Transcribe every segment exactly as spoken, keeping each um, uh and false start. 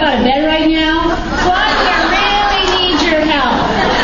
out of bed right now? Sonia really needs your help.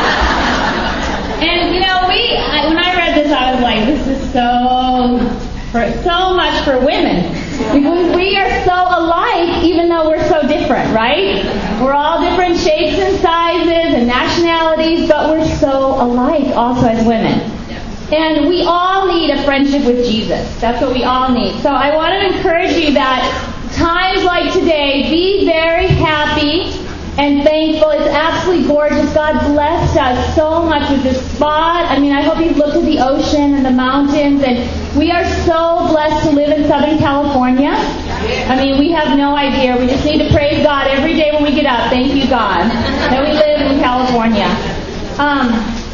And, you know, we, I, when I read this, I was like, this is so, for, so much for women. Because we are so alike, even though we're so different, right? We're all different shapes and sizes and nationalities, but we're so alike also as women. And we all need a friendship with Jesus. That's what we all need. So I want to encourage you that times like today, be very happy and thankful. It's absolutely gorgeous. God blessed us so much with this spot. I mean, I hope you've looked at the ocean and the mountains. And we are so blessed to live in Southern California. I mean, we have no idea. We just need to praise God every day when we get up. Thank you, God, that we live in California. Um,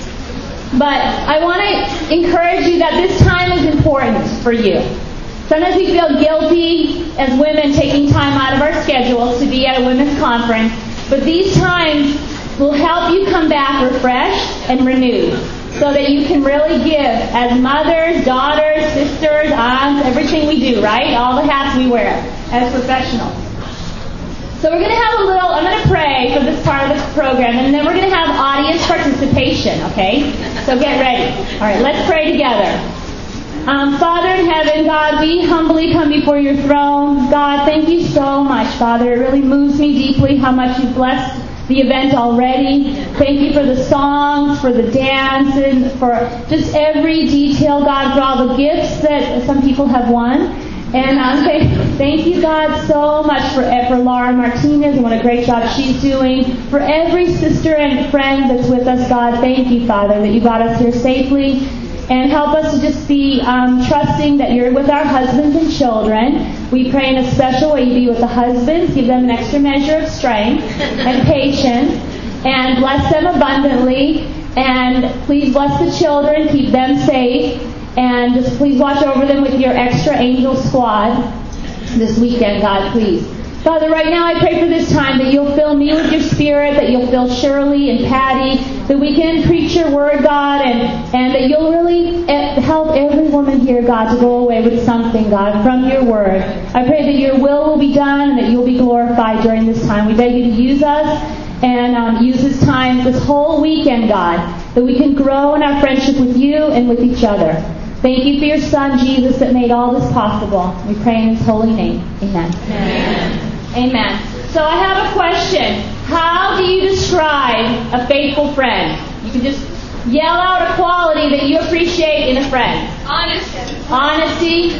but I want to encourage you that this time is important for you. Sometimes we feel guilty as women taking time out of our schedules to be at a women's conference. But these times will help you come back refreshed and renewed so that you can really give as mothers, daughters, sisters, aunts, everything we do, right? All the hats we wear as professionals. So we're going to have a little, I'm going to pray for this part of the program, and then we're going to have audience participation, okay? So get ready. All right, let's pray together. Um, Father in heaven, God, we humbly come before your throne. God, thank you so much, Father. It really moves me deeply how much you've blessed the event already. Thank you for the songs, for the dance, and for just every detail, God, for all the gifts that some people have won. And um, thank, thank you, God, so much for, for Laura Martinez and what a great job she's doing. For every sister and friend that's with us, God, thank you, Father, that you got us here safely. And help us to just be um, trusting that you're with our husbands and children. We pray in a special way you be with the husbands. Give them an extra measure of strength and patience. And bless them abundantly. And please bless the children. Keep them safe. And just please watch over them with your extra angel squad this weekend, God, please. Father, right now I pray for this time that you'll fill me with your spirit, that you'll fill Shirley and Patty, that we can preach your word, God, and, and that you'll really help every woman here, God, to go away with something, God, from your word. I pray that your will will be done and that you'll be glorified during this time. We beg you to use us and um, use this time, this whole weekend, God, that we can grow in our friendship with you and with each other. Thank you for your Son, Jesus, that made all this possible. We pray in his holy name. Amen. Amen. Amen. So I have a question. How do you describe a faithful friend? You can just yell out a quality that you appreciate in a friend. Honesty. Honesty.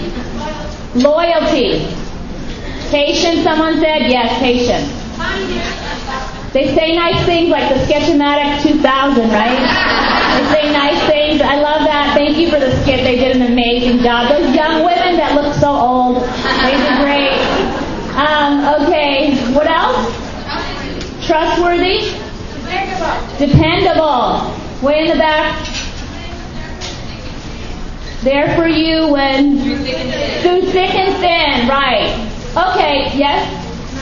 Loyalty. Patience, someone said. Yes, patience. They say nice things like the Sketch-O-Matic two thousand, right? They say nice things. I love that. Thank you for the skit. They did an amazing job. Those young women that look so old, they did great. Um, okay, what else? Trustworthy? Dependable. Dependable. Way in the back. There for you when... Through thick and thin. Through thick and thin, right. Okay, yes?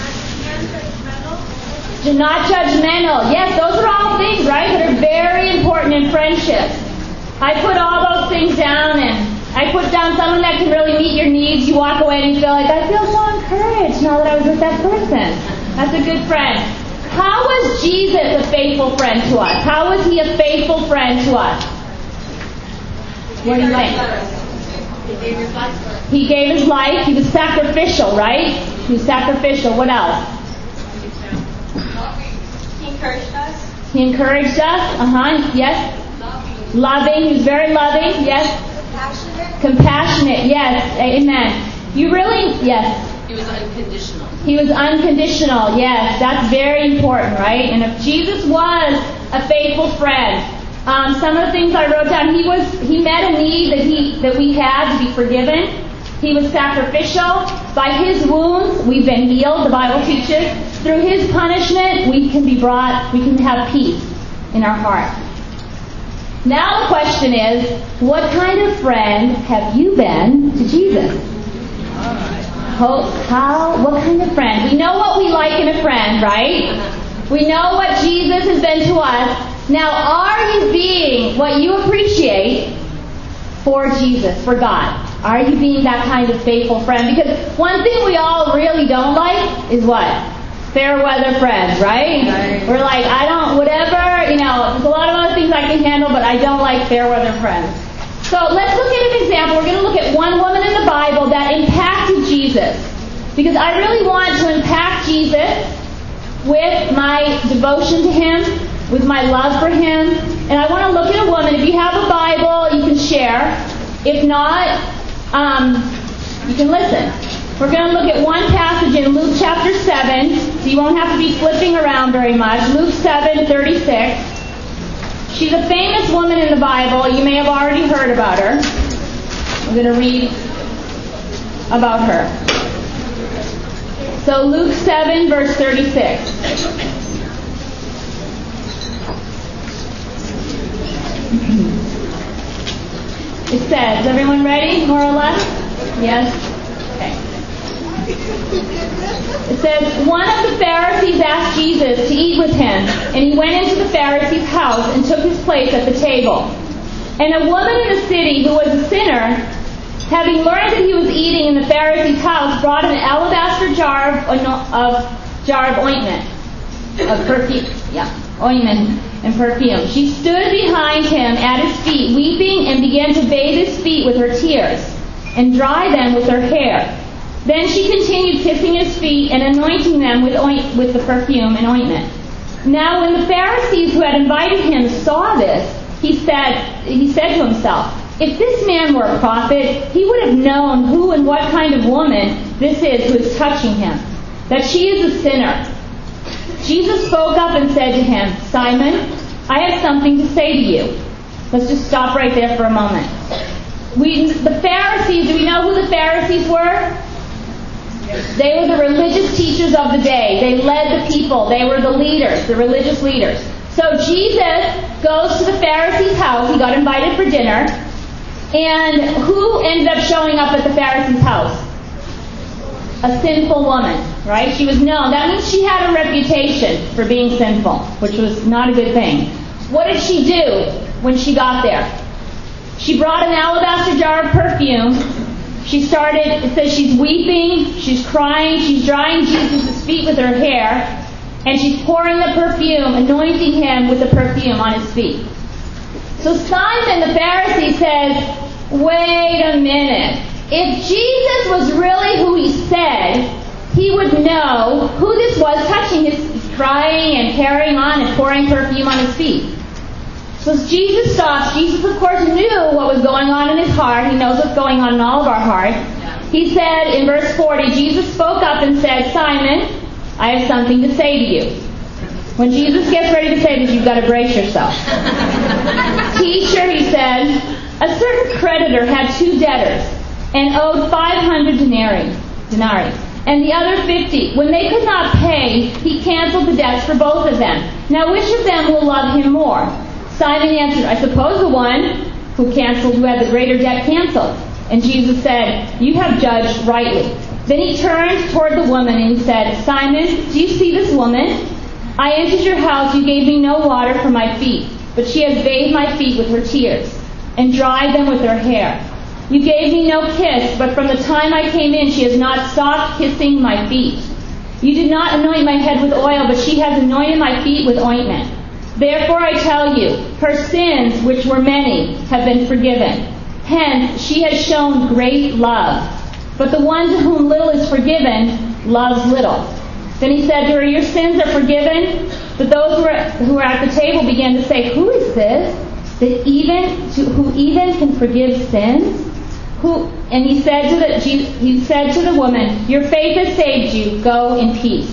Not judgmental. Yes, those are all things, right, that are very important in friendships. I put all those things down, and I put down someone that can really meet your needs. You walk away and you feel like, I feel so encouraged now that I was with that person. That's a good friend. How was Jesus a faithful friend to us? How was he a faithful friend to us? What do you think? He gave his life. He gave his life. He was sacrificial, right? He was sacrificial. What else? He encouraged us. He encouraged us. Uh-huh. Yes. Loving. Loving. He was very loving. Yes. Compassionate. Compassionate. Yes. Amen. You really, yes. He was unconditional. He was unconditional. Yes. That's very important, right? And if Jesus was a faithful friend, um, some of the things I wrote down, he was he met a need that he that we had to be forgiven. He was sacrificial. By his wounds, we've been healed, the Bible teaches. Through his punishment, we can be brought, we can have peace in our heart. Now the question is, what kind of friend have you been to Jesus? How, how, what kind of friend? We know what we like in a friend, right? We know what Jesus has been to us. Now, are you being what you appreciate for Jesus, for God? Are you being that kind of faithful friend? Because one thing we all really don't like is what? fair weather friends, right? right? We're like, I don't, whatever, you know, there's a lot of other things I can handle, but I don't like fair weather friends. So let's look at an example. We're going to look at one woman in the Bible that impacted Jesus. Because I really want to impact Jesus with my devotion to Him, with my love for Him. And I want to look at a woman. If you have a Bible, you can share. If not, um, you can listen. We're going to look at one passage in Luke chapter seven, so you won't have to be flipping around very much. Luke seven thirty-six. She's a famous woman in the Bible. You may have already heard about her. I'm going to read about her. So Luke seven, verse thirty-six. It says, is everyone ready, more or less? Yes? Okay. It says, one of the Pharisees asked Jesus to eat with him, and he went into the Pharisee's house and took his place at the table. And a woman in the city who was a sinner, having learned that he was eating in the Pharisee's house, brought an alabaster jar of, of jar of ointment, of perfume, yeah, ointment and perfume. She stood behind him at his feet, weeping, and began to bathe his feet with her tears and dry them with her hair. Then she continued kissing his feet and anointing them with oint- with the perfume and ointment. Now, when the Pharisees who had invited him saw this, he said, he said to himself, if this man were a prophet, he would have known who and what kind of woman this is who is touching him, that she is a sinner. Jesus spoke up and said to him, Simon, I have something to say to you. Let's just stop right there for a moment. We, the Pharisees, do we know who the Pharisees were? They were the religious teachers of the day. They led the people. They were the leaders, the religious leaders. So Jesus goes to the Pharisee's house. He got invited for dinner. And who ended up showing up at the Pharisee's house? A sinful woman, right? She was known. That means she had a reputation for being sinful, which was not a good thing. What did she do when she got there? She brought an alabaster jar of perfume. She started, it says she's weeping, she's crying, she's drying Jesus' feet with her hair, and she's pouring the perfume, anointing him with the perfume on his feet. So Simon the Pharisee says, wait a minute. If Jesus was really who he said, he would know who this was touching his crying and carrying on and pouring perfume on his feet. So as Jesus stops, Jesus of course knew what was going on in his heart. He knows what's going on in all of our hearts. He said in verse forty, Jesus spoke up and said, Simon, I have something to say to you. When Jesus gets ready to say this, you've got to brace yourself. Teacher, he said, a certain creditor had two debtors and owed five hundred denarii, denarii, and the other fifty. When they could not pay, he canceled the debts for both of them. Now which of them will love him more? Simon answered, I suppose the one who canceled, who had the greater debt canceled. And Jesus said, you have judged rightly. Then he turned toward the woman and he said, Simon, do you see this woman? I entered your house, you gave me no water for my feet, but she has bathed my feet with her tears and dried them with her hair. You gave me no kiss, but from the time I came in, she has not stopped kissing my feet. You did not anoint my head with oil, but she has anointed my feet with ointment. Therefore I tell you, her sins, which were many, have been forgiven. Hence, she has shown great love. But the one to whom little is forgiven loves little. Then he said to her, your sins are forgiven. But those who were, who were at the table began to say, who is this that even to, who even can forgive sins? Who? And he said to the he said to the woman, your faith has saved you. Go in peace.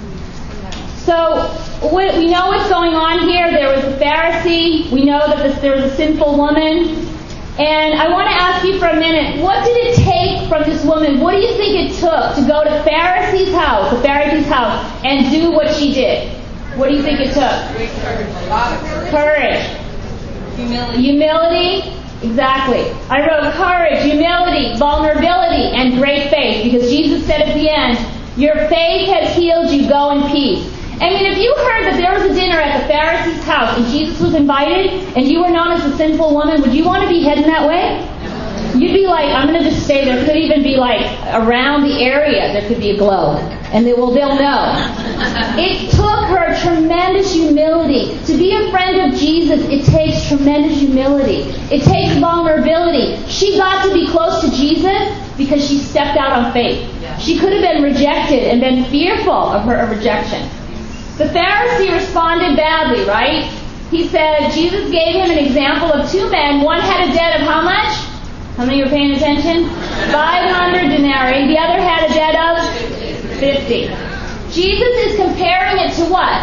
So we know what's going on here. There was a Pharisee. We know that this, there was a sinful woman. And I want to ask you for a minute, what did it take from this woman? What do you think it took to go to Pharisee's house, the Pharisee's house, and do what she did? What do you think it took? Courage. Humility. Humility. Exactly. I wrote courage, humility, vulnerability, and great faith. Because Jesus said at the end, your faith has healed you. Go in peace. I mean, if you heard that there was a dinner at the Pharisee's house and Jesus was invited and you were known as a sinful woman, would you want to be heading that way? You'd be like, I'm going to just stay there. Could even be like around the area there could be a glow. And they will, they'll know. It took her tremendous humility. To be a friend of Jesus, it takes tremendous humility. It takes vulnerability. She got to be close to Jesus because she stepped out on faith. She could have been rejected and been fearful of her rejection. The Pharisee responded badly, right? He said, Jesus gave him an example of two men. One had a debt of how much? How many are paying attention? five hundred denarii. The other had a debt of fifty. Jesus is comparing it to what?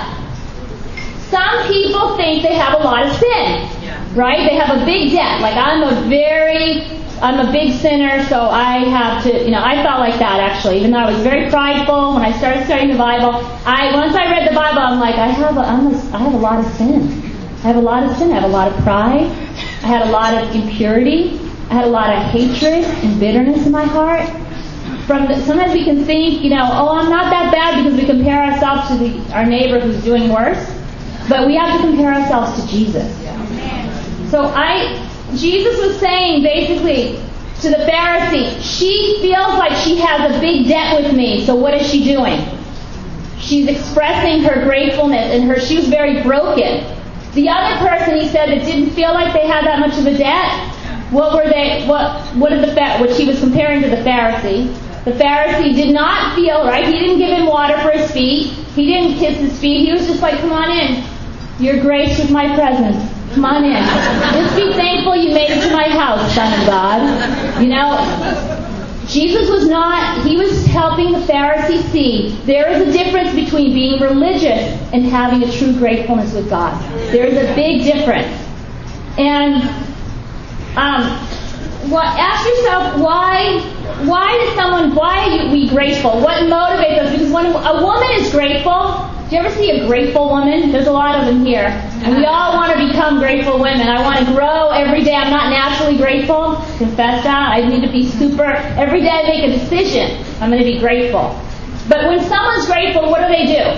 Some people think they have a lot of sin, right? They have a big debt. Like, I'm a very, I'm a big sinner, so I have to, you know, I felt like that actually. Even though I was very prideful when I started studying the Bible, I once I read the Bible, I'm like, I have a, I'm a, I have a lot of sin. I have a lot of sin. I have a lot of pride. I had a lot of impurity. I had a lot of hatred and bitterness in my heart. From the, sometimes we can think, you know, oh, I'm not that bad because we compare ourselves to the, our neighbor who's doing worse. But we have to compare ourselves to Jesus. So I, Jesus was saying basically to the Pharisee, she feels like she has a big debt with me. So what is she doing? She's expressing her gratefulness, and her she was very broken. The other person, he said, that didn't feel like they had that much of a debt. What were they? What? What did the what he was comparing to the Pharisee? The Pharisee did not feel right. He didn't give him water for his feet. He didn't kiss his feet. He was just like, "Come on in. You're graced with my presence. Come on in. Just be thankful you made it to my house, Son of God." You know, Jesus was not. He was helping the Pharisee see there is a difference between being religious and having a true gratefulness with God. There is a big difference. And Um, what, ask yourself, why why does someone, why are we grateful? What motivates us? Because when a woman is grateful, do you ever see a grateful woman? There's a lot of them here. And we all want to become grateful women. I want to grow every day. I'm not naturally grateful. Confess that. I need to be super. Every day I make a decision. I'm going to be grateful. But when someone's grateful, what do they do?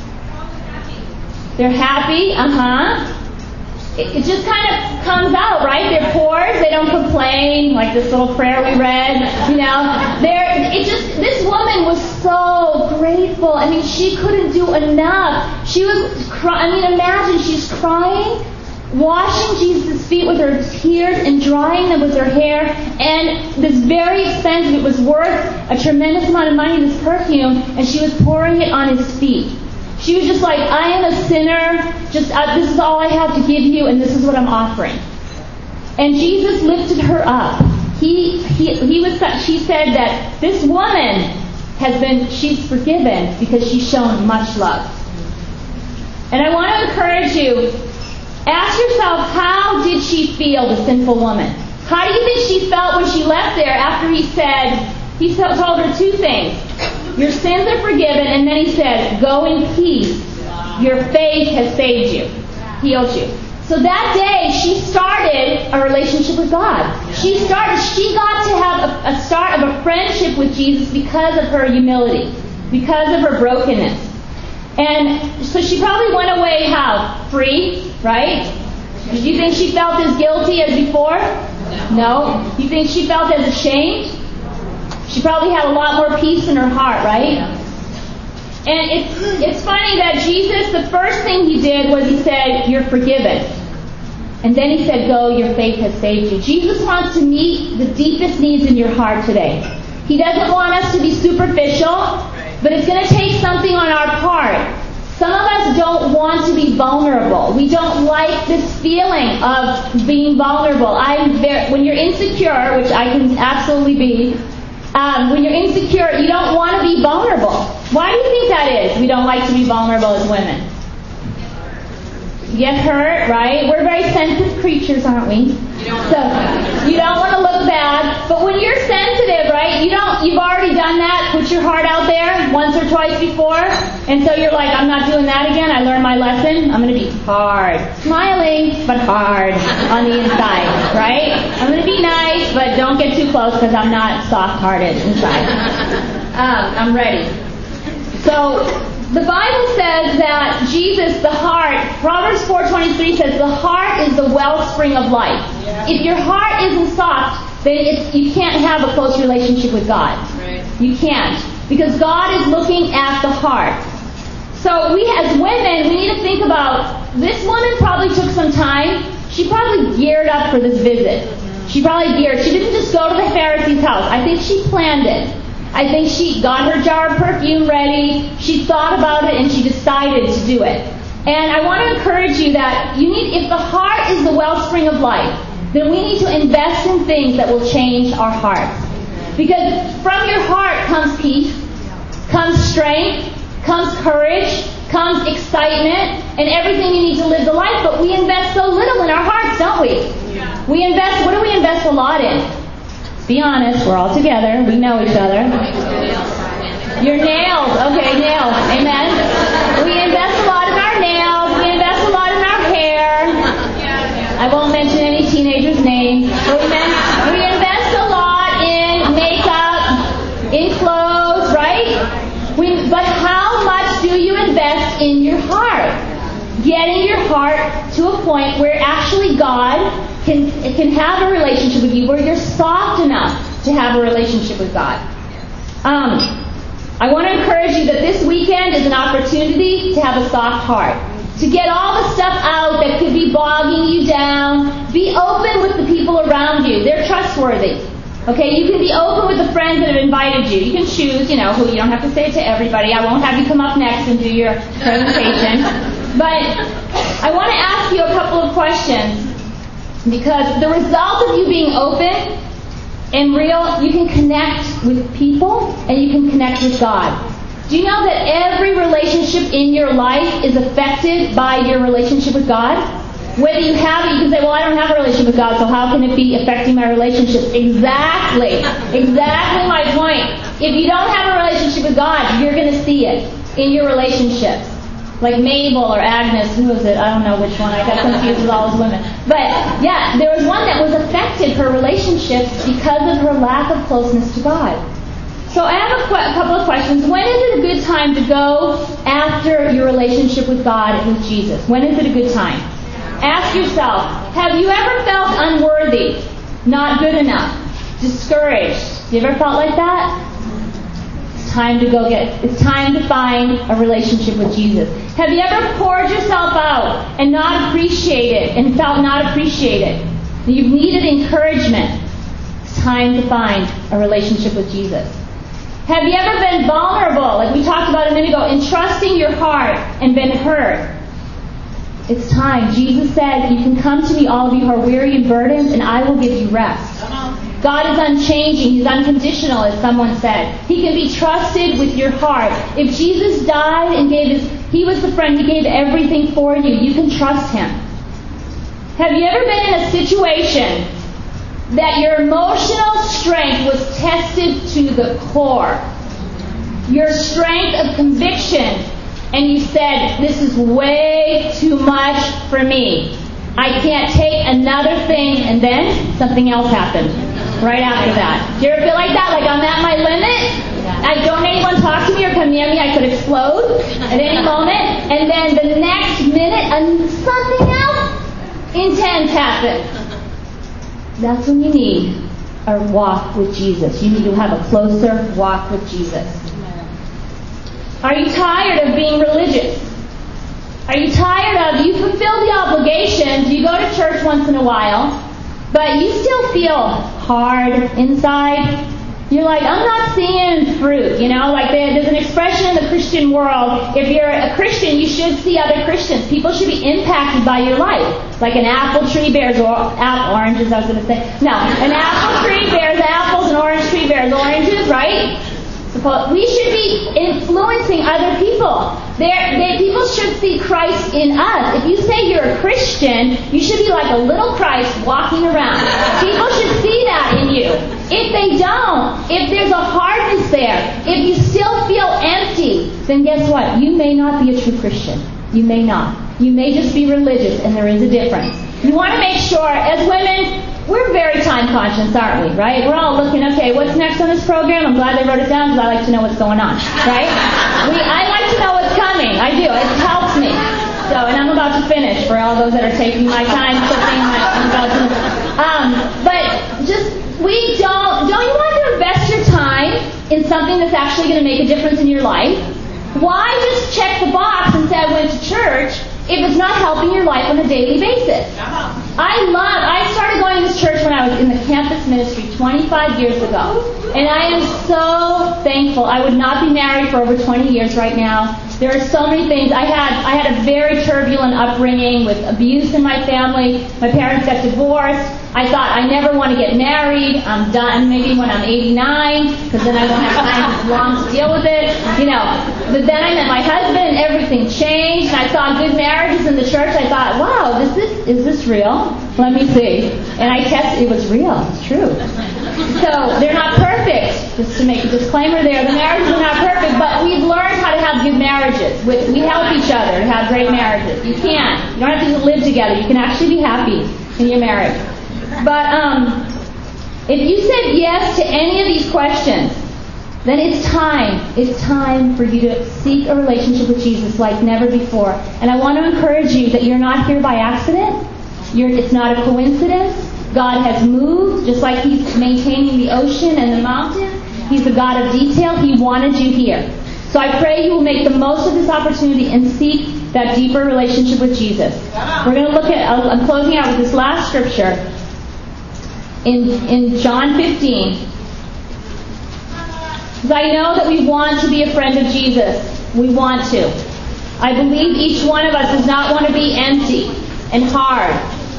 They're happy. Uh-huh. It just kind of comes out, right? They're poor. They don't complain, like this little prayer we read. You know, they're. It just. This woman was so grateful. I mean, she couldn't do enough. She was. Cry, I mean, imagine she's crying, washing Jesus' feet with her tears and drying them with her hair. And this very expensive. It was worth a tremendous amount of money. This perfume, and she was pouring it on his feet. She was just like, I am a sinner, just uh, this is all I have to give you, and this is what I'm offering. And Jesus lifted her up. He, he, he was. She said that this woman has been, she's forgiven because she's shown much love. And I want to encourage you, ask yourself, how did she feel, the sinful woman? How do you think she felt when she left there after he said, he told her two things. Your sins are forgiven, and then he said, go in peace. Your faith has saved you, healed you. So that day, she started a relationship with God. She started, she got to have a, a start of a friendship with Jesus because of her humility, because of her brokenness. And so she probably went away how? Free, right? Did you think she felt as guilty as before? No. You think she felt as ashamed? She probably had a lot more peace in her heart, right? And it's it's funny that Jesus, the first thing he did was he said, you're forgiven. And then he said, go, your faith has saved you. Jesus wants to meet the deepest needs in your heart today. He doesn't want us to be superficial, but it's going to take something on our part. Some of us don't want to be vulnerable. We don't like this feeling of being vulnerable. I'm very, when you're insecure, which I can absolutely be, Um, when you're insecure, you don't want to be vulnerable. Why do you think that is? We don't like to be vulnerable as women. Get hurt, right? We're very sensitive creatures, aren't we? You don't so you don't want to look bad. But when you're sensitive, right? You don't. You've already done that. Put your heart out there once or twice before, and so you're like, I'm not doing that again. I learned my lesson. I'm going to be hard, smiling but hard on the inside, right? I'm going to be nice, but don't get too close because I'm not soft-hearted inside. Um, I'm ready. So. The Bible says that Jesus, the heart, Proverbs four twenty-three says the heart is the wellspring of life. Yeah. If your heart isn't soft, then it's, you can't have a close relationship with God. Right. You can't. Because God is looking at the heart. So we as women, we need to think about, this woman probably took some time. She probably geared up for this visit. She probably geared. She didn't just go to the Pharisee's house. I think she planned it. I think she got her jar of perfume ready. She thought about it and she decided to do it. And I want to encourage you that you need, if the heart is the wellspring of life, then we need to invest in things that will change our hearts. Because from your heart comes peace, comes strength, comes courage, comes excitement, and everything you need to live the life. But we invest so little in our hearts, don't we? Yeah. We invest, what do we invest a lot in? Be honest, we're all together. We know each other. Your nails. Okay, nails. Amen. We invest a lot in our nails. We invest a lot in our hair. I won't mention any teenagers' names. But we, men- we invest a lot in makeup, in clothes, right? We, but how much do you invest in your heart? Getting your heart to a point where actually God can can have a relationship with you, where you're soft enough to have a relationship with God. Um, I want to encourage you that this weekend is an opportunity to have a soft heart, to get all the stuff out that could be bogging you down. Be open with the people around you. They're trustworthy. Okay, you can be open with the friends that have invited you. You can choose, you know, who. You don't have to say it to everybody. I won't have you come up next and do your presentation. But I want to ask you a couple of questions, because the result of you being open and real, you can connect with people and you can connect with God. Do you know that every relationship in your life is affected by your relationship with God? Whether you have it, you can say, well, I don't have a relationship with God, so how can it be affecting my relationships? Exactly. Exactly my point. If you don't have a relationship with God, you're going to see it in your relationships. Like Mabel or Agnes, who was it? I don't know which one. I got confused with all those women. But, yeah, there was one that was affected, her relationships, because of her lack of closeness to God. So I have a, qu- a couple of questions. When is it a good time to go after your relationship with God, with Jesus? When is it a good time? Ask yourself, have you ever felt unworthy, not good enough, discouraged? You ever felt like that? It's time to go get, it's time to find a relationship with Jesus. Have you ever poured yourself out and not appreciated and felt not appreciated? You've needed encouragement. It's time to find a relationship with Jesus. Have you ever been vulnerable, like we talked about a minute ago, entrusting your heart and been hurt? It's time. Jesus said, you can come to me, all of you who are weary and burdened, and I will give you rest. God is unchanging. He's unconditional, as someone said. He can be trusted with your heart. If Jesus died and gave his, he was the friend, he gave everything for you. You can trust him. Have you ever been in a situation that your emotional strength was tested to the core? Your strength of conviction, and you said, this is way too much for me. I can't take another thing, and then something else happened right after that. Do you ever feel like that? Like I'm at my limit? I don't anyone talk to me or come near me, I could explode at any moment. And then the next minute, and something else intense happens. That's when you need a walk with Jesus. You need to have a closer walk with Jesus. Are you tired of being religious? Are you tired of, you fulfill the obligations, you go to church once in a while, but you still feel hard inside? You're like, I'm not seeing fruit, you know? Like there's an expression in the Christian world, if you're a Christian, you should see other Christians. People should be impacted by your life. Like an apple tree bears or, apple, oranges, I was going to say. No, an apple tree bears apples, an orange tree bears oranges, right? We should be influencing other people. They're, they, people should see Christ in us. If you say you're a Christian, you should be like a little Christ walking around. People should see that in you. If they don't, if there's a hardness there, if you still feel empty, then guess what? You may not be a true Christian. You may not. You may just be religious, and there is a difference. You want to make sure, as women, we're very time conscious, aren't we, right? We're all looking, okay, what's next on this program? I'm glad they wrote it down because I like to know what's going on, right? We, I like to know what's coming. I do. It helps me. So, and I'm about to finish for all those that are taking my time, clipping my, I'm about to, um, but just we don't, don't you want to invest your time in something that's actually going to make a difference in your life? Why just check the box and say I went to church if it's not helping your life on a daily basis? I love, I started going to this church when I was in the campus ministry twenty-five years ago. And I am so thankful. I would not be married for over twenty years right now. There are so many things. I had I had a very turbulent upbringing with abuse in my family. My parents got divorced. I thought I never want to get married. I'm done maybe when I'm eighty-nine, because then I won't have time as long to deal with it. You know. But then I met my husband and everything changed. And I saw good marriages in the church. I thought, wow, this is is this real? Let me see. And I tested. It was real. It's true. So they're not perfect. Just to make a disclaimer there, the marriages are not perfect, but we've learned how to have good marriages. We, we help each other to have great marriages. You can. You don't have to live together. You can actually be happy in your marriage. But um, if you said yes to any of these questions, then it's time. It's time for you to seek a relationship with Jesus like never before. And I want to encourage you that you're not here by accident. You're, it's not a coincidence. God has moved, just like He's maintaining the ocean and the mountains. He's a God of detail. He wanted you here. So I pray you will make the most of this opportunity and seek that deeper relationship with Jesus. We're going to look at, I'm closing out with this last scripture in, in John fifteen. Because I know that we want to be a friend of Jesus. We want to. I believe each one of us does not want to be empty and hard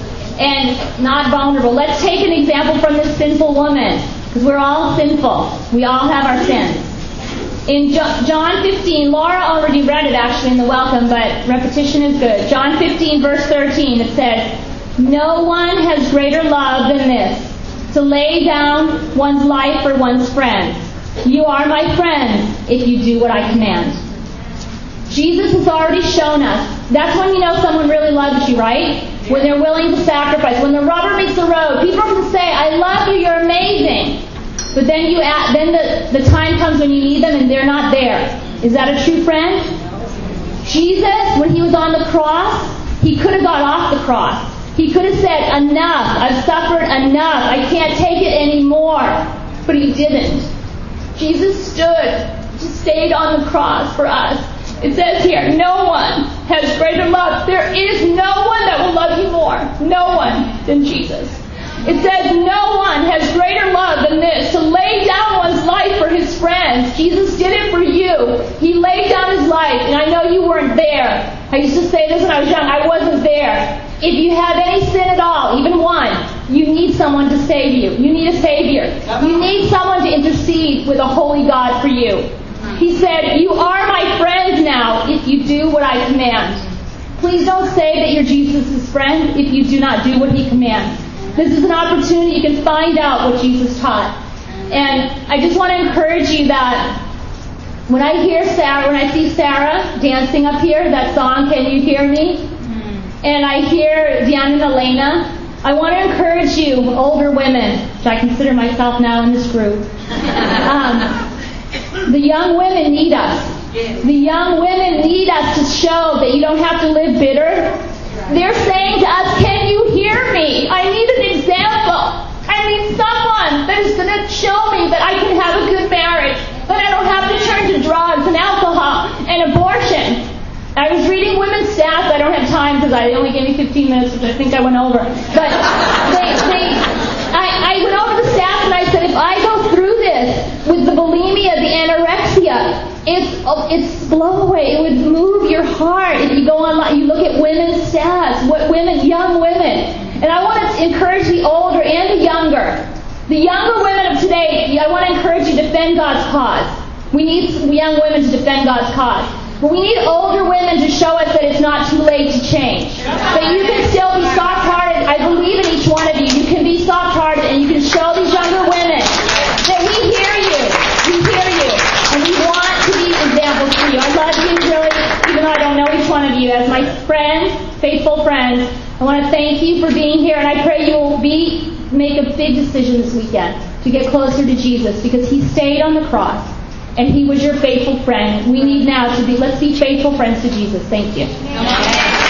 and not vulnerable. Let's take an example from this sinful woman, because we're all sinful. We all have our sins. In John fifteen, Laura already read it actually in the welcome, but repetition is good. John fifteen, verse thirteen, it says, "No one has greater love than this, to lay down one's life for one's friends. You are my friends if you do what I command." Jesus has already shown us. That's when you know someone really loves you, right? When they're willing to sacrifice. When the rubber meets the road. People can say, "I love you, you're amazing." But then you add, then the, the time comes when you need them and they're not there. Is that a true friend? Jesus, when He was on the cross, He could have got off the cross. He could have said, "Enough, I've suffered enough, I can't take it anymore." But He didn't. Jesus stood, just stayed on the cross for us. It says here, no one has greater love. There is no one that will love you more. No one than Jesus. It says no one has greater love than this, to lay down one's life for his friends. Jesus did it for you. He laid down His life, and I know you weren't there. I used to say this when I was young. I wasn't there. If you have any sin at all, even one, you need someone to save you. You need a Savior. You need someone to intercede with a holy God for you. He said, "You are my friends now if you do what I command." Please don't say that you're Jesus' friend if you do not do what He commands. This is an opportunity you can find out what Jesus taught. And I just want to encourage you that when I hear Sarah, when I see Sarah dancing up here, that song, "Can You Hear Me?" And I hear Diana and Elena, I want to encourage you, older women, which I consider myself now in this group. Um, the young women need us. The young women need us to show that you don't have to live bitter. They're saying to us, "Can you hear me? I need an example. I need someone that is going to show me that I can have a good marriage, that I don't have to turn to drugs and alcohol and abortion." I was reading women's stats. I don't have time because I only gave me fifteen minutes, which I think I went over. But they, they, I, I went over the stats and I said, if I go through this with the bulimia, the anorexia, it's it's blow away. It would move your heart if you go online. You look at women's stats, what women, young women, and I want to encourage the older and the younger, the younger women of today. I want to encourage you to defend God's cause. We need young women to defend God's cause. But we need older women to show us that it's not too late to change. That you can still be soft-hearted. I believe in each one of you. You can be soft-hearted and you can show these younger women that we hear you. We hear you. And we want to be examples for you. I love you, really, even though I don't know each one of you. As my friends, faithful friends, I want to thank you for being here. And I pray you will be make a big decision this weekend to get closer to Jesus, because He stayed on the cross. And He was your faithful friend. We need now to be, let's be faithful friends to Jesus. Thank you. Amen.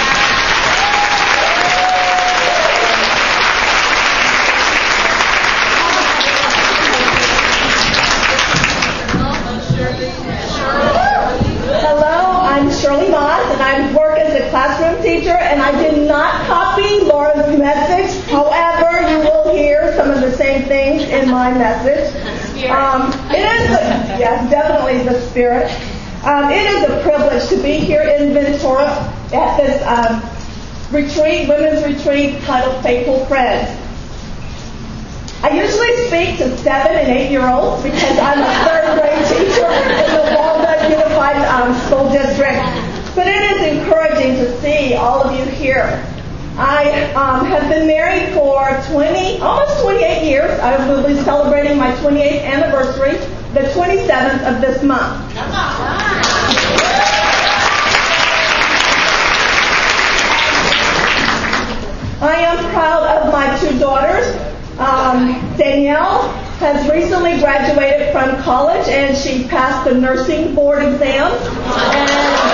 and I work as a classroom teacher, and I did not copy Laura's message. However, you will hear some of the same things in my message. Um, it is, a, yes, definitely the Spirit. Um, it is a privilege to be here in Ventura at this um, retreat, women's retreat titled Faithful Friends. I usually speak to seven and eight year olds because I'm a third grade teacher in the Walnut Unified um, School District. But it is encouraging to see all of you here. I um, have been married for twenty, almost twenty-eight years. I will be celebrating my twenty-eighth anniversary, the twenty-seventh of this month. I am proud of my two daughters. Um, Danielle has recently graduated from college, and she passed the nursing board exam. And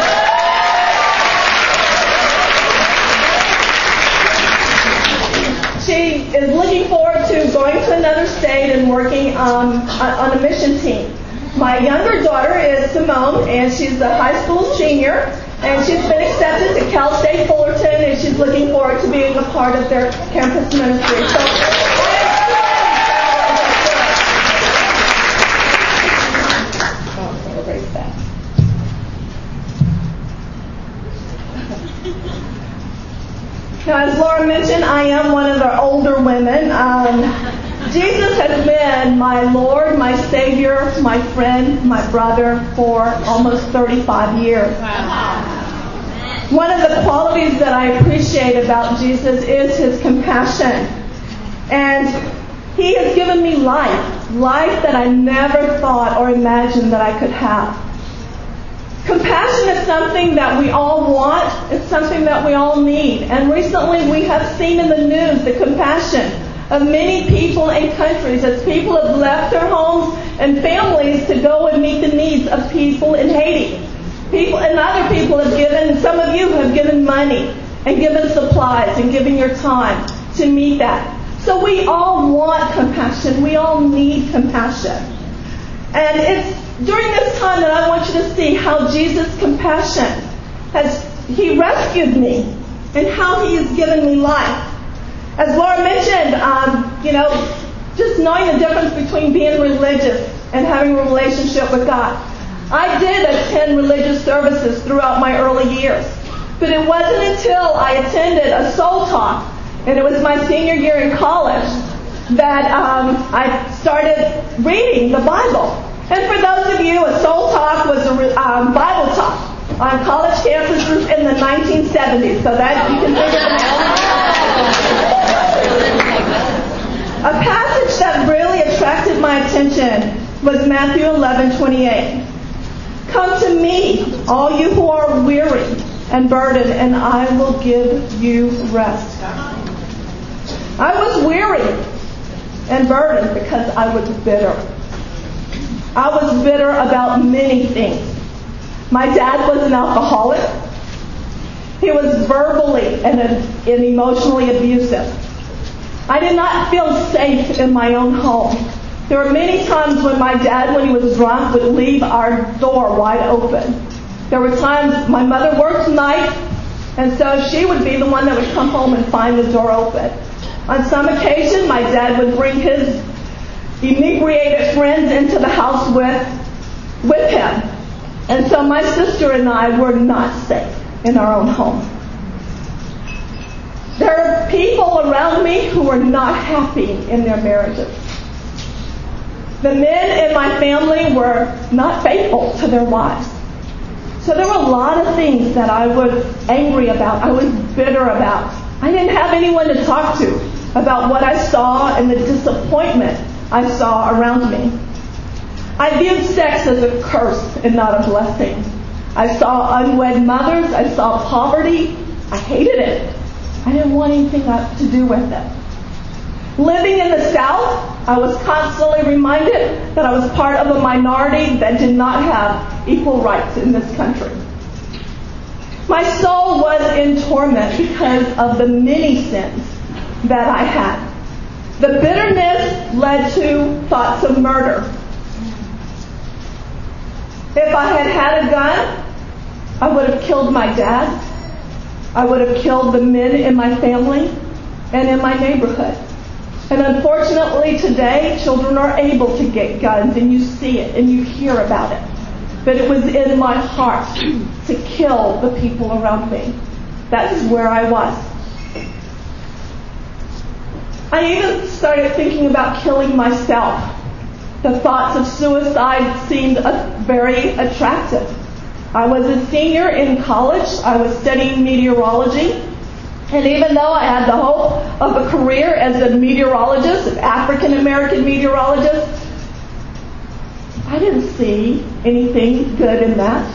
she is looking forward to going to another state and working um, on a mission team. My younger daughter is Simone, and she's a high school senior, and she's been accepted to Cal State Fullerton, and she's looking forward to being a part of their campus ministry. So, now, as Laura mentioned, I am one of the older women. Um, Jesus has been my Lord, my Savior, my friend, my brother for almost thirty-five years. Wow. One of the qualities that I appreciate about Jesus is his compassion. And he has given me life, life that I never thought or imagined that I could have. Compassion is something that we all want. It's something that we all need. And recently we have seen in the news the compassion of many people and countries as people have left their homes and families to go and meet the needs of people in Haiti. People and other people have given, some of you have given money and given supplies and given your time to meet that. So we all want compassion. We all need compassion. And it's during this time that I want you to see how Jesus' compassion has, he rescued me and how he has given me life. As Laura mentioned, um, you know, just knowing the difference between being religious and having a relationship with God. I did attend religious services throughout my early years, but it wasn't until I attended a soul talk, and it was my senior year in college, that um, I started reading the Bible. And for those of you, a soul talk was a um, Bible talk on college campuses in the nineteen seventies. So that you can figure it out. A passage that really attracted my attention was Matthew eleven twenty-eight. Come to me, all you who are weary and burdened, and I will give you rest. I was weary and burdened because I was bitter. I was bitter about many things. My dad was an alcoholic. He was verbally and, and emotionally abusive. I did not feel safe in my own home. There were many times when my dad, when he was drunk, would leave our door wide open. There were times my mother worked night, and so she would be the one that would come home and find the door open. On some occasion, my dad would bring his inebriated friends into the house with, with him. And so my sister and I were not safe in our own home. There are people around me who are not happy in their marriages. The men in my family were not faithful to their wives. So there were a lot of things that I was angry about, I was bitter about. I didn't have anyone to talk to about what I saw and the disappointment I saw around me. I viewed sex as a curse and not a blessing. I saw unwed mothers. I saw poverty. I hated it. I didn't want anything to do with it. Living in the South, I was constantly reminded that I was part of a minority that did not have equal rights in this country. My soul was in torment because of the many sins that I had. The bitterness led to thoughts of murder. If I had had a gun, I would have killed my dad. I would have killed the men in my family and in my neighborhood. And unfortunately today, children are able to get guns, and you see it and you hear about it. But it was in my heart to kill the people around me. That's where I was. I even started thinking about killing myself. The thoughts of suicide seemed uh, very attractive. I was a senior in college. I was studying meteorology. And even though I had the hope of a career as a meteorologist, an African-American meteorologist, I didn't see anything good in that.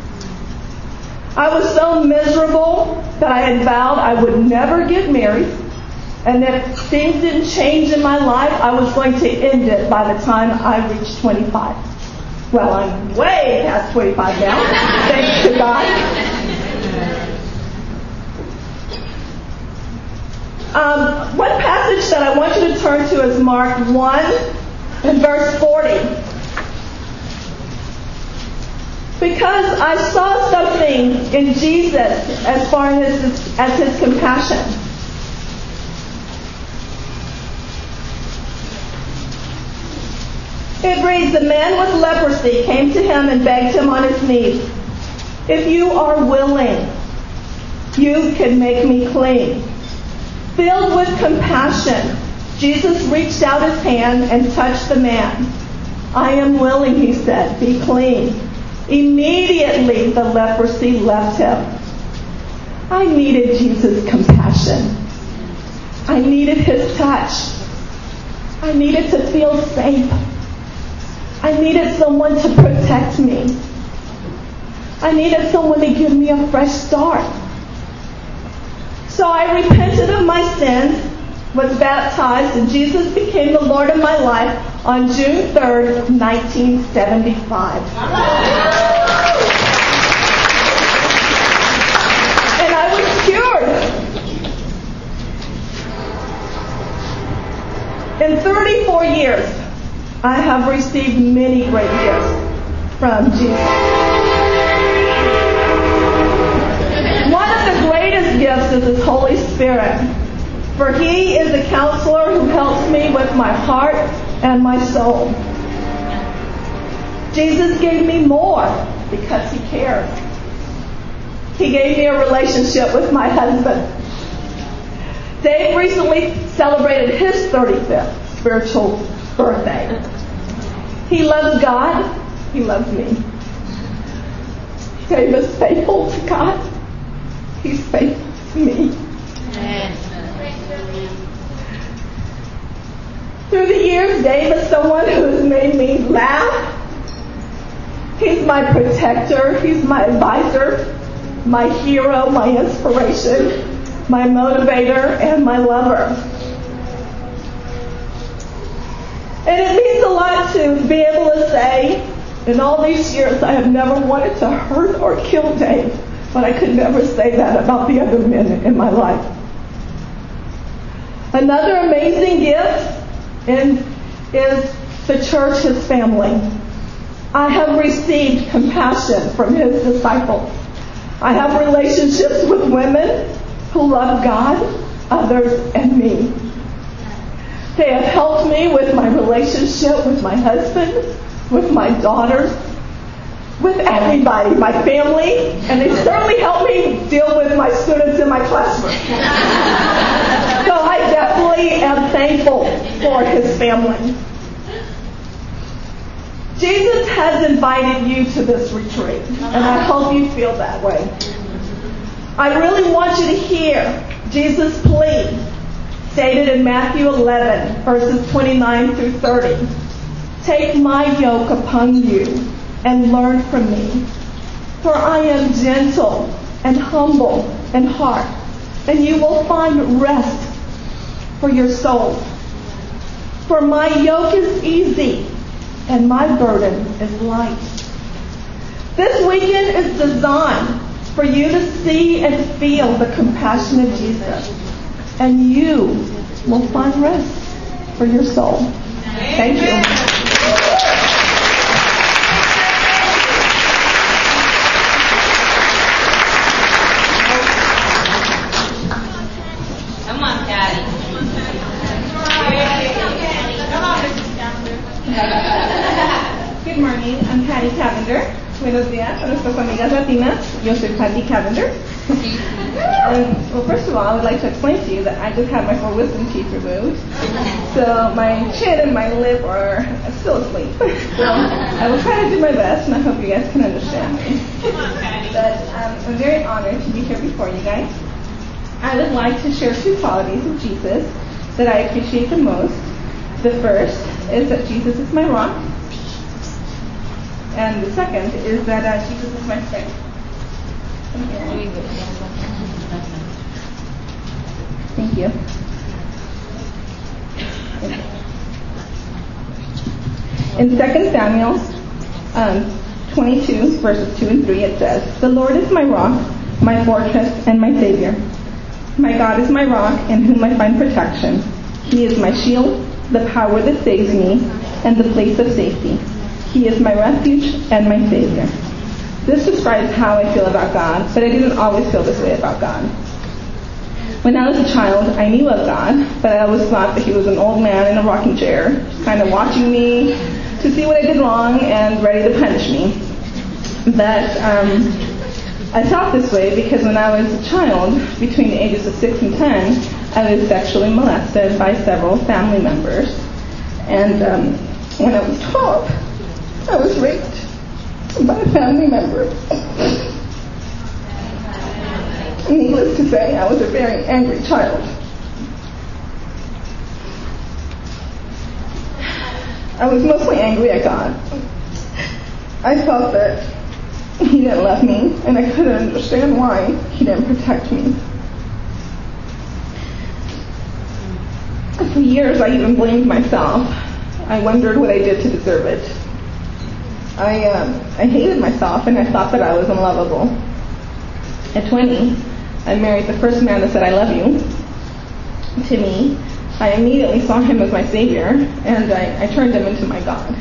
I was so miserable that I had vowed I would never get married. And if things didn't change in my life, I was going to end it by the time I reached twenty-five. Well, I'm way past twenty-five now, thanks to God. Um, one passage that I want you to turn to is Mark one and verse forty. Because I saw something in Jesus as far as his, as his compassion. It reads, the man with leprosy came to him and begged him on his knees, if you are willing, you can make me clean. Filled with compassion, Jesus reached out his hand and touched the man. I am willing, he said, be clean. Immediately the leprosy left him. I needed Jesus' compassion. I needed his touch. I needed to feel safe. I needed someone to protect me. I needed someone to give me a fresh start. So I repented of my sins, was baptized, and Jesus became the Lord of my life on June third, nineteen seventy-five. And I was cured. In thirty-four years, I have received many great gifts from Jesus. One of the greatest gifts is His Holy Spirit, for He is a counselor who helps me with my heart and my soul. Jesus gave me more because He cares. He gave me a relationship with my husband. Dave recently celebrated his thirty-fifth spiritual birthday. He loves God. He loves me. Dave is faithful to God. He's faithful to me. Through the years, Dave is someone who has made me laugh. He's my protector. He's my advisor, my hero, my inspiration, my motivator, and my lover. And it means a lot to be able to say, in all these years, I have never wanted to hurt or kill Dave, but I could never say that about the other men in my life. Another amazing gift in, is the church, his family. I have received compassion from his disciples. I have relationships with women who love God, others, and me. They have helped me with my relationship with my husband, with my daughters, with everybody, my family, and they certainly helped me deal with my students in my classroom. So I definitely am thankful for his family. Jesus has invited you to this retreat, and I hope you feel that way. I really want you to hear Jesus' plea stated in Matthew eleven, verses twenty-nine through thirty. Take my yoke upon you and learn from me, for I am gentle and humble in heart, and you will find rest for your souls. For my yoke is easy and my burden is light. This weekend is designed for you to see and feel the compassion of Jesus, and you will find rest for your soul. Thank you. Buenos días a nuestras amigas latinas. Yo soy Patty Cavender. And, well, first of all, I would like to explain to you that I just had my four wisdom teeth removed. So my chin and my lip are still asleep. So I will try to do my best, and I hope you guys can understand me. But um, I'm very honored to be here before you guys. I would like to share two qualities of Jesus that I appreciate the most. The first is that Jesus is my rock. And the second is that uh, Jesus is my strength. Thank you. In Second Samuel um, twenty-two, verses two and three, it says, "The Lord is my rock, my fortress, and my Savior. My God is my rock, in whom I find protection. He is my shield, the power that saves me, and the place of safety. He is my refuge and my Savior." This describes how I feel about God, but I didn't always feel this way about God. When I was a child, I knew of God, but I always thought that he was an old man in a rocking chair, just kind of watching me to see what I did wrong and ready to punish me. But um, I felt this way because when I was a child, between the ages of six and ten, I was sexually molested by several family members. And um, when I was twelve, I was raped by a family member. Needless to say, I was a very angry child. I was mostly angry at God. I felt that he didn't love me, and I couldn't understand why he didn't protect me. For years, I even blamed myself. I wondered what I did to deserve it. I um, I hated myself, and I thought that I was unlovable. At twenty, I married the first man that said, "I love you," to me. I immediately saw him as my Savior, and I, I turned him into my God.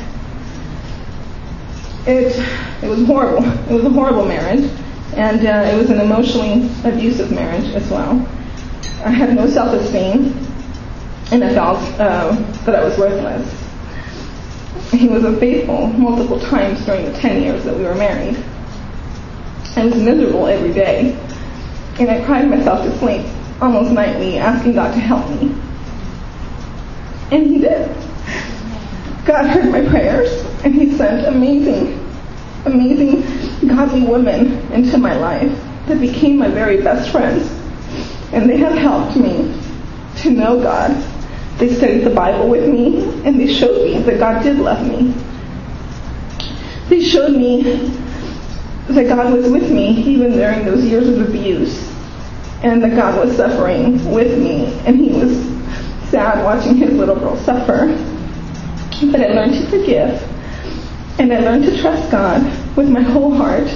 It it was horrible. It was a horrible marriage, and uh, it was an emotionally abusive marriage as well. I had no self-esteem, and I felt uh, that I was worthless. He was unfaithful multiple times during the ten years that we were married. I was miserable every day, and I cried myself to sleep almost nightly, asking God to help me. And he did. God heard my prayers, and he sent amazing, amazing godly women into my life that became my very best friends. And they have helped me to know God. They studied the Bible with me, and they showed me that God did love me. They showed me that God was with me even during those years of abuse, and that God was suffering with me, and he was sad watching his little girl suffer. But I learned to forgive, and I learned to trust God with my whole heart.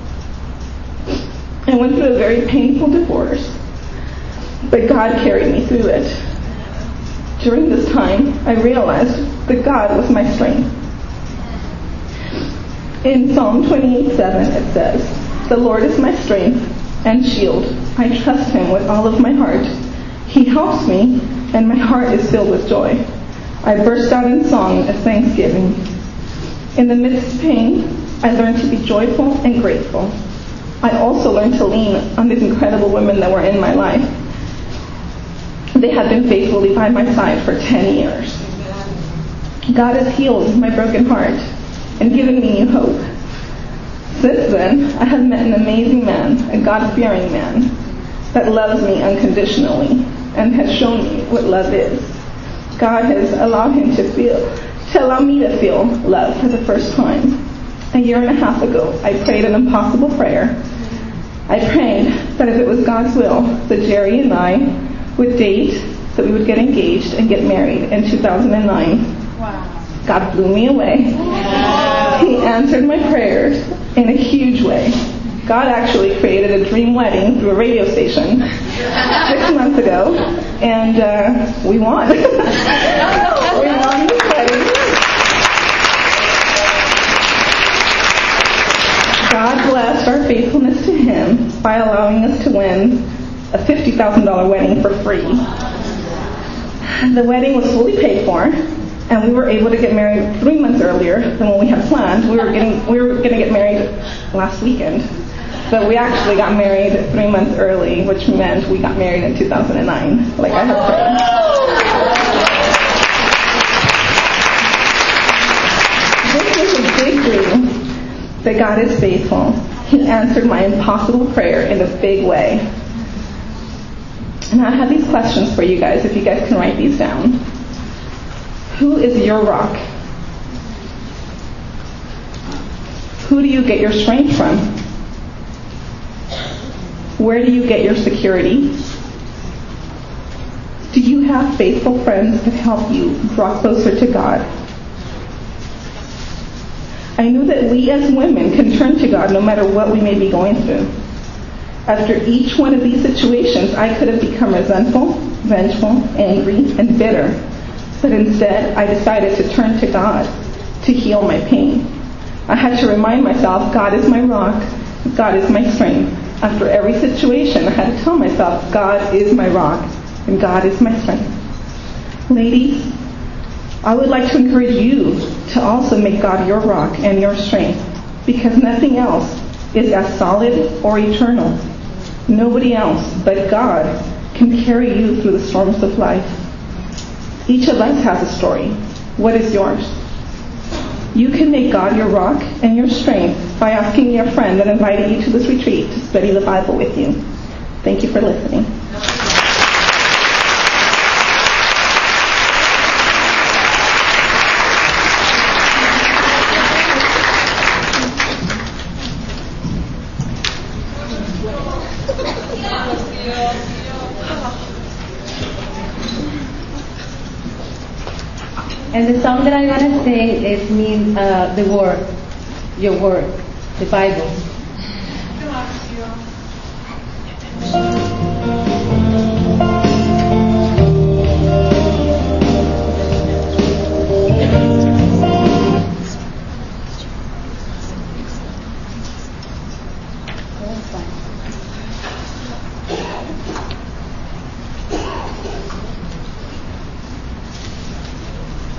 I went through a very painful divorce, but God carried me through it. During this time, I realized that God was my strength. In Psalm twenty-eight seven, it says, "The Lord is my strength and shield. I trust him with all of my heart. He helps me, and my heart is filled with joy. I burst out in song of thanksgiving. In the midst of pain, I learned to be joyful and grateful. I also learned to lean on these incredible women that were in my life. They have been faithfully by my side for ten years. God has healed my broken heart and given me new hope. Since then, I have met an amazing man, a God-fearing man, that loves me unconditionally and has shown me what love is. God has allowed him to feel, to allow me to feel love for the first time. A year and a half ago, I prayed an impossible prayer. I prayed that if it was God's will, that Jerry and I would date, that we would get engaged and get married in two thousand nine. Wow. God blew me away. Wow. He answered my prayers in a huge way. God actually created a dream wedding through a radio station six months ago, and uh, we won. we won this wedding. God blessed our faithfulness to him by allowing us to win a fifty thousand dollars wedding for free. The wedding was fully paid for, And we were able to get married three months earlier than what we had planned. We were getting we were going to get married last weekend, but we actually got married three months early, which meant we got married in two thousand nine, like I had prayed. This is a big thing that God is faithful. He answered my impossible prayer in a big way. And I have these questions for you guys, if you guys can write these down. Who is your rock? Who do you get your strength from? Where do you get your security? Do you have faithful friends that help you draw closer to God? I know that we as women can turn to God no matter what we may be going through. After each one of these situations, I could have become resentful, vengeful, angry, and bitter. But instead, I decided to turn to God to heal my pain. I had to remind myself, God is my rock, God is my strength. After every situation, I had to tell myself, God is my rock, and God is my strength. Ladies, I would like to encourage you to also make God your rock and your strength, because nothing else is as solid or eternal. Nobody else but God can carry you through the storms of life. Each of us has a story. What is yours? You can make God your rock and your strength by asking your friend that invited you to this retreat to study the Bible with you. Thank you for listening. And the song that I'm going to sing is mean uh, the word, your word, the Bible.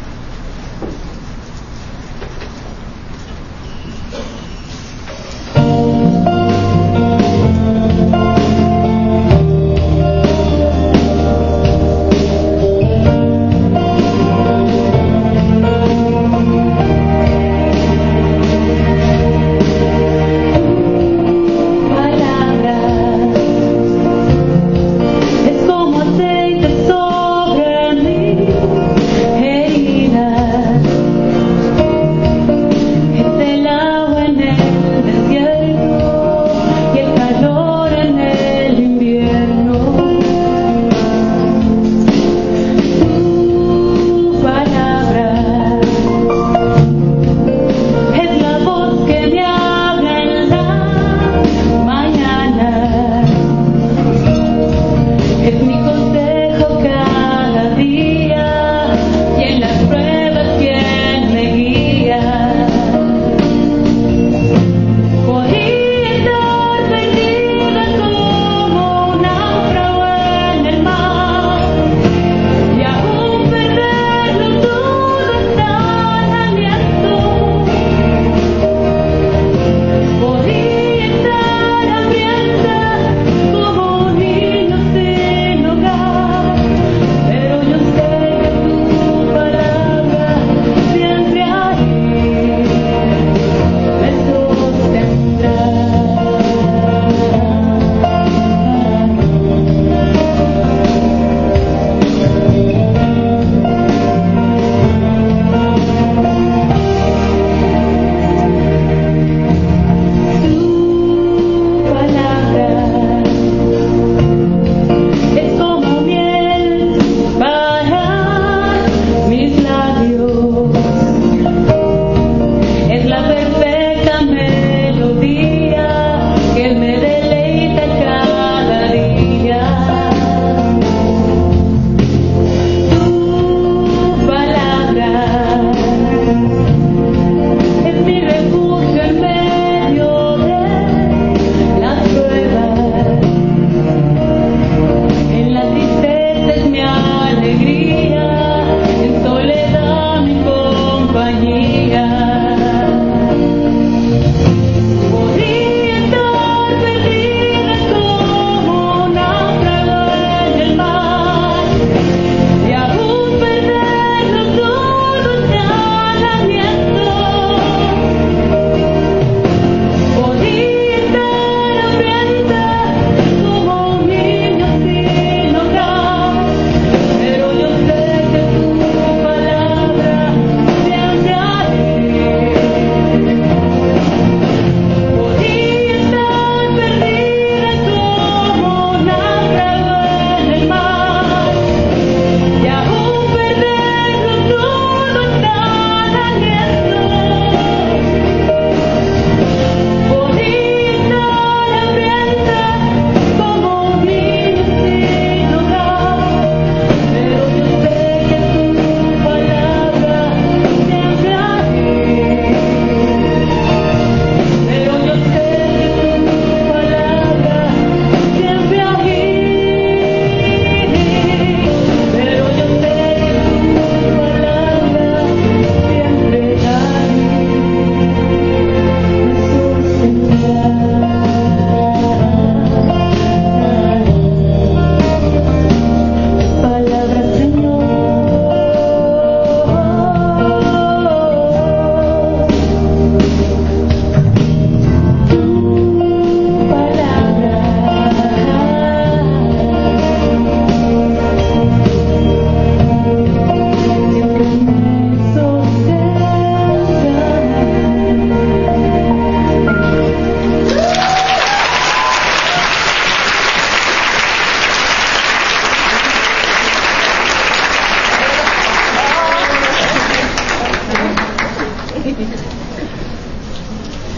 Thank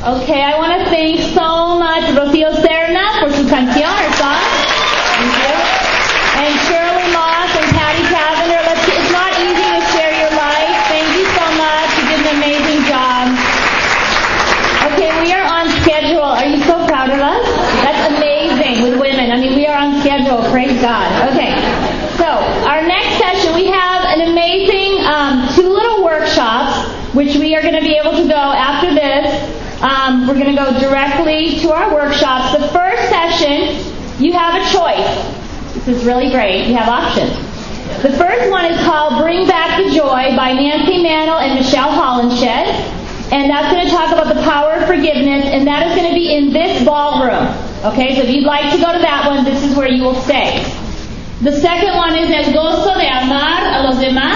Okay, I want to thank so much Rocío Serna for su canción, her song. Thank you. And Shirley Moss and Patty Cavender. Let's, it's not easy to share your life. Thank you so much. You did an amazing job. Okay, we are on schedule. Are you so proud of us? That's amazing with women. I mean, we are on schedule. Praise God. Okay, so our next session, we have an amazing um, two little workshops, which we are going to be able to go after this. Um, we're going to go directly to our workshops. The first session, you have a choice. This is really great. You have options. The first one is called Bring Back the Joy by Nancy Mantle and Michelle Hollenshed. And that's going to talk about the power of forgiveness, and that is going to be in this ballroom. Okay, so if you'd like to go to that one, this is where you will stay. The second one is El Gozo de